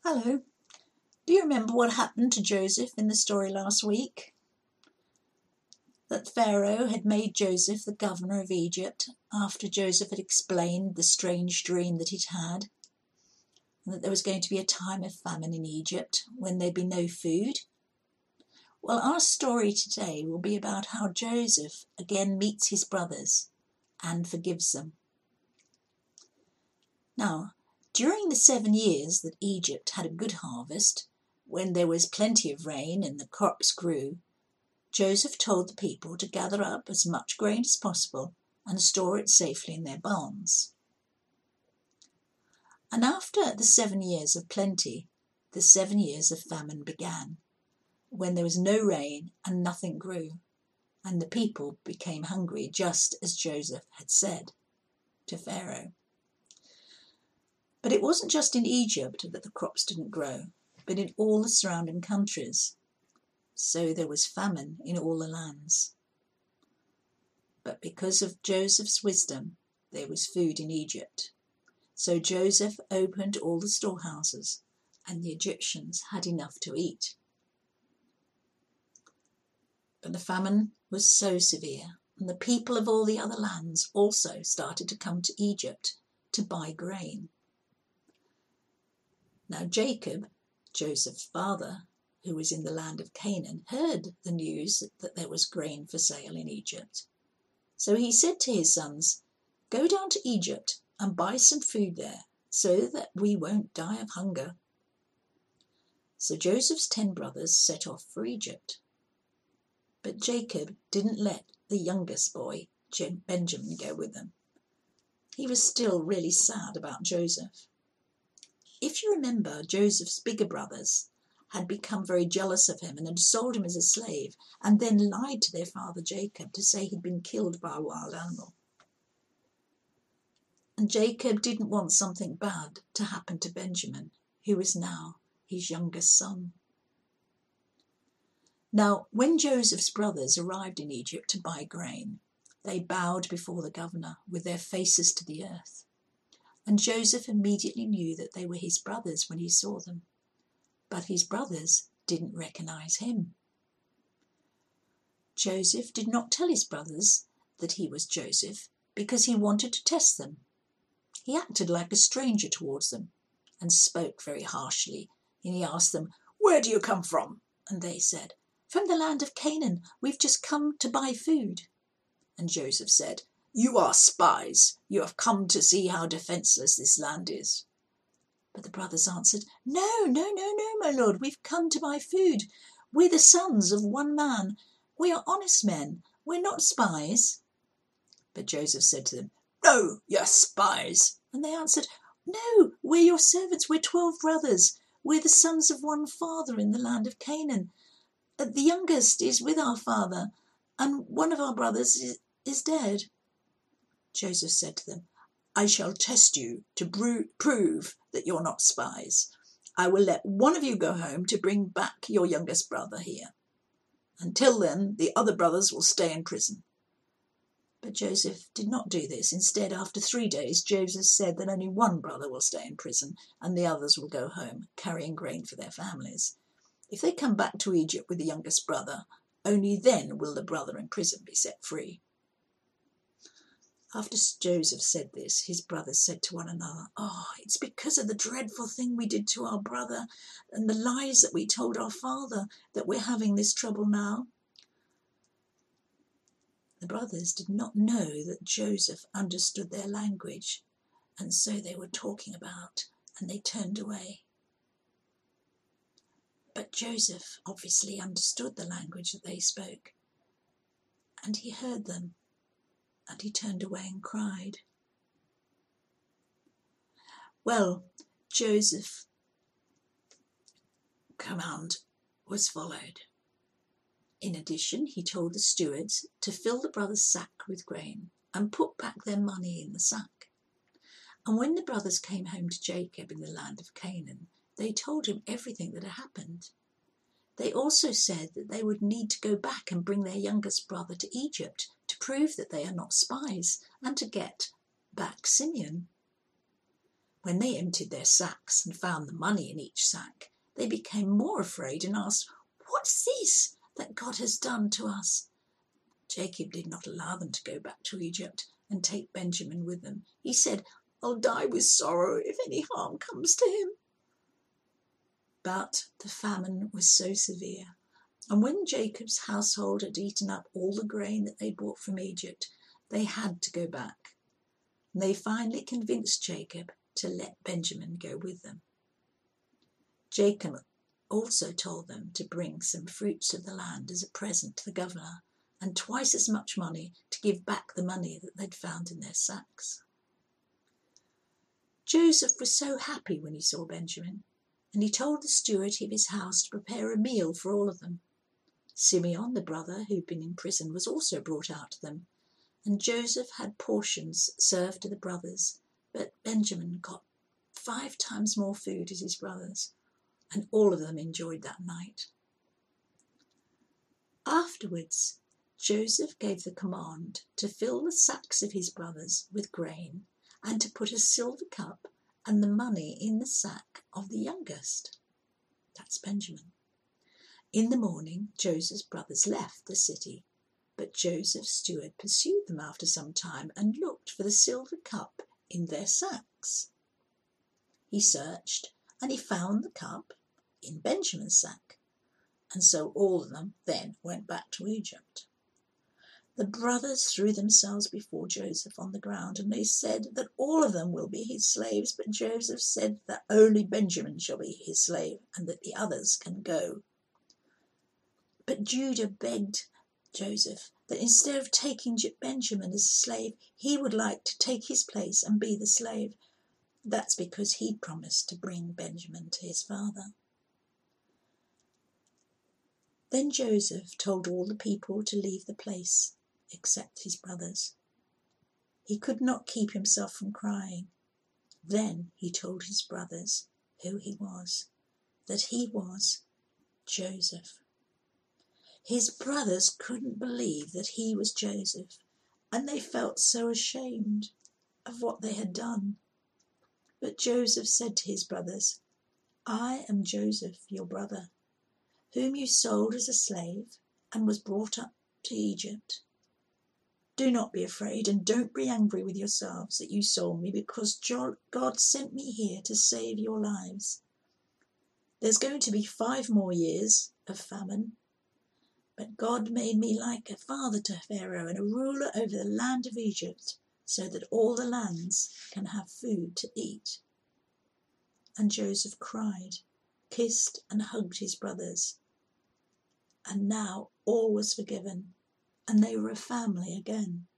Hello. Do you remember what happened to Joseph in the story last week? That Pharaoh had made Joseph the governor of Egypt after Joseph had explained the strange dream that he'd had, and that there was going to be a time of famine in Egypt when there'd be no food. Well, our story today will be about how Joseph again meets his brothers and forgives them. Now, during the 7 years that Egypt had a good harvest, when there was plenty of rain and the crops grew, Joseph told the people to gather up as much grain as possible and store it safely in their barns. And after the 7 years of plenty, the 7 years of famine began, when there was no rain and nothing grew, and the people became hungry, just as Joseph had said to Pharaoh. But it wasn't just in Egypt that the crops didn't grow, but in all the surrounding countries. So there was famine in all the lands. But because of Joseph's wisdom, there was food in Egypt. So Joseph opened all the storehouses, and the Egyptians had enough to eat. But the famine was so severe, and the people of all the other lands also started to come to Egypt to buy grain. Now Jacob, Joseph's father, who was in the land of Canaan, heard the news that there was grain for sale in Egypt. So he said to his sons, "Go down to Egypt and buy some food there, so that we won't die of hunger." So Joseph's 10 brothers set off for Egypt. But Jacob didn't let the youngest boy, Benjamin, go with them. He was still really sad about Joseph. If you remember, Joseph's bigger brothers had become very jealous of him and had sold him as a slave, and then lied to their father Jacob to say he'd been killed by a wild animal. And Jacob didn't want something bad to happen to Benjamin, who was now his youngest son. Now, when Joseph's brothers arrived in Egypt to buy grain, they bowed before the governor with their faces to the earth. And Joseph immediately knew that they were his brothers when he saw them. But his brothers didn't recognize him. Joseph did not tell his brothers that he was Joseph because he wanted to test them. He acted like a stranger towards them and spoke very harshly. And he asked them, "Where do you come from?" And they said, "From the land of Canaan. We've just come to buy food." And Joseph said, "You are spies. You have come to see how defenseless this land is." But the brothers answered, No, my lord. We've come to buy food. We're the sons of one man. We are honest men. We're not spies." But Joseph said to them, "No, you're spies." And they answered, "No, we're your servants. We're 12 brothers. We're the sons of one father in the land of Canaan. The youngest is with our father, and one of our brothers is dead." Joseph said to them, "I shall test you to prove that you're not spies. I will let one of you go home to bring back your youngest brother here. Until then, the other brothers will stay in prison." But Joseph did not do this. Instead, after 3 days, Joseph said that only one brother will stay in prison and the others will go home, carrying grain for their families. If they come back to Egypt with the youngest brother, only then will the brother in prison be set free. After Joseph said this, his brothers said to one another, "It's because of the dreadful thing we did to our brother and the lies that we told our father that we're having this trouble now." The brothers did not know that Joseph understood their language, and so they were talking about, and they turned away. But Joseph obviously understood the language that they spoke, and he heard them. And he turned away and cried. Well, Joseph's command was followed. In addition, he told the stewards to fill the brothers' sack with grain and put back their money in the sack. And when the brothers came home to Jacob in the land of Canaan, they told him everything that had happened. They also said that they would need to go back and bring their youngest brother to Egypt to prove that they are not spies and to get back Simeon. When they emptied their sacks and found the money in each sack, they became more afraid and asked, "What's this that God has done to us?" Jacob did not allow them to go back to Egypt and take Benjamin with them. He said, "I'll die with sorrow if any harm comes to him." But the famine was so severe, and when Jacob's household had eaten up all the grain that they brought from Egypt, they had to go back. And they finally convinced Jacob to let Benjamin go with them. Jacob also told them to bring some fruits of the land as a present to the governor, and twice as much money to give back the money that they'd found in their sacks. Joseph was so happy when he saw Benjamin, and he told the steward of his house to prepare a meal for all of them. Simeon, the brother who'd been in prison, was also brought out to them, and Joseph had portions served to the brothers, but Benjamin got 5 times more food as his brothers, and all of them enjoyed that night. Afterwards, Joseph gave the command to fill the sacks of his brothers with grain and to put a silver cup and the money in the sack of the youngest. That's Benjamin. In the morning, Joseph's brothers left the city, but Joseph's steward pursued them after some time and looked for the silver cup in their sacks. He searched and he found the cup in Benjamin's sack, and so all of them then went back to Egypt. The brothers threw themselves before Joseph on the ground, and they said that all of them will be his slaves, but Joseph said that only Benjamin shall be his slave and that the others can go. But Judah begged Joseph that instead of taking Benjamin as a slave, he would like to take his place and be the slave. That's because he'd promised to bring Benjamin to his father. Then Joseph told all the people to leave the place, except his brothers. He could not keep himself from crying. Then he told his brothers who he was, that he was Joseph. His brothers couldn't believe that he was Joseph, and they felt so ashamed of what they had done. But Joseph said to his brothers, "I am Joseph, your brother, whom you sold as a slave and was brought up to Egypt. Do not be afraid and don't be angry with yourselves that you sold me, because God sent me here to save your lives. There's going to be 5 more years of famine, but God made me like a father to Pharaoh and a ruler over the land of Egypt, so that all the lands can have food to eat." And Joseph cried, kissed and hugged his brothers. And now all was forgiven, and they were a family again.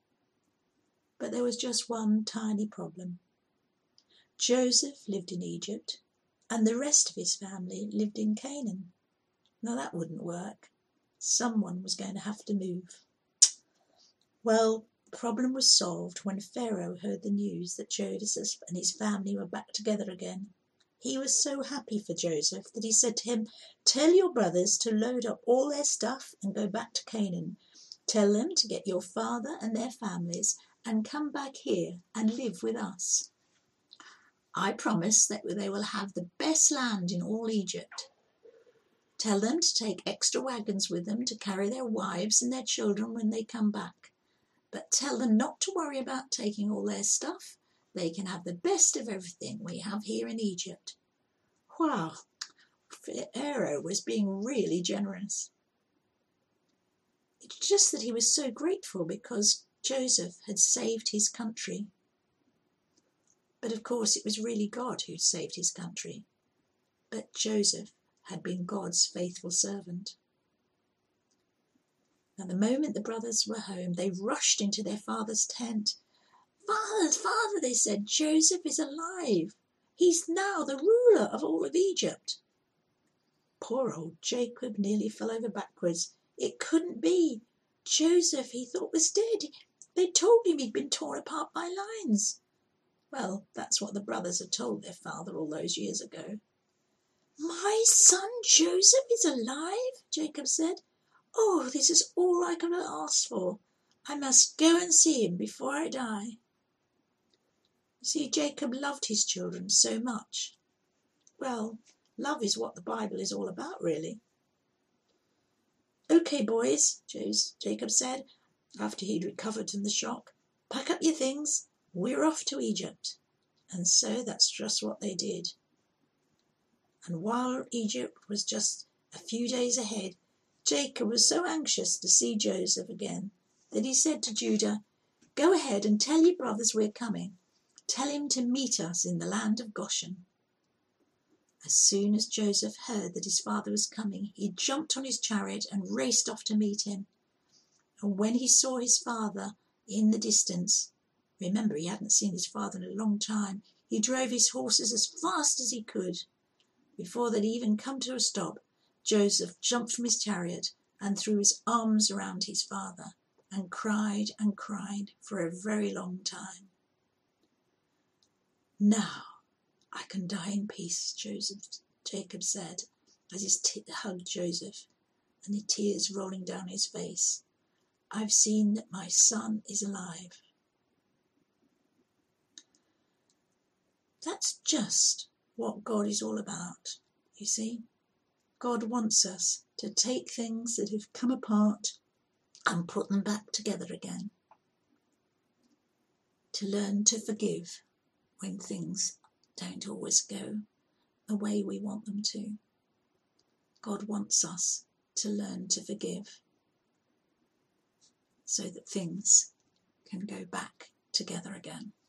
But there was just one tiny problem. Joseph lived in Egypt, and the rest of his family lived in Canaan. Now that wouldn't work. Someone was going to have to move. Well, the problem was solved when Pharaoh heard the news that Joseph and his family were back together again. He was so happy for Joseph that he said to him, "Tell your brothers to load up all their stuff and go back to Canaan. Tell them to get your father and their families and come back here and live with us. I promise that they will have the best land in all Egypt. Tell them to take extra wagons with them to carry their wives and their children when they come back. But tell them not to worry about taking all their stuff. They can have the best of everything we have here in Egypt." Wow, Pharaoh was being really generous. It's just that he was so grateful because Joseph had saved his country. But of course it was really God who saved his country. But Joseph had been God's faithful servant. Now the moment the brothers were home, they rushed into their father's tent. Father, they said, "Joseph is alive. He's now the ruler of all of Egypt." Poor old Jacob nearly fell over backwards. It couldn't be. Joseph, he thought, was dead. They told him he'd been torn apart by lions. Well, that's what the brothers had told their father all those years ago. "My son Joseph is alive," Jacob said. "Oh, this is all I could have asked for. I must go and see him before I die." You see, Jacob loved his children so much. Well, love is what the Bible is all about, really. "Okay, boys," Jacob said, after he'd recovered from the shock. "Pack up your things. We're off to Egypt." And so that's just what they did. And while Egypt was just a few days ahead, Jacob was so anxious to see Joseph again that he said to Judah, "Go ahead and tell your brothers we're coming. Tell him to meet us in the land of Goshen." As soon as Joseph heard that his father was coming, he jumped on his chariot and raced off to meet him. And when he saw his father in the distance, remember he hadn't seen his father in a long time, he drove his horses as fast as he could. Before they'd even come to a stop, Joseph jumped from his chariot and threw his arms around his father and cried for a very long time. "Now I can die in peace," Jacob said as he hugged Joseph and the tears rolling down his face. "I've seen that my son is alive." That's just what God is all about, you see. God wants us to take things that have come apart and put them back together again. To learn to forgive when things don't always go the way we want them to. God wants us to learn to forgive so that things can go back together again.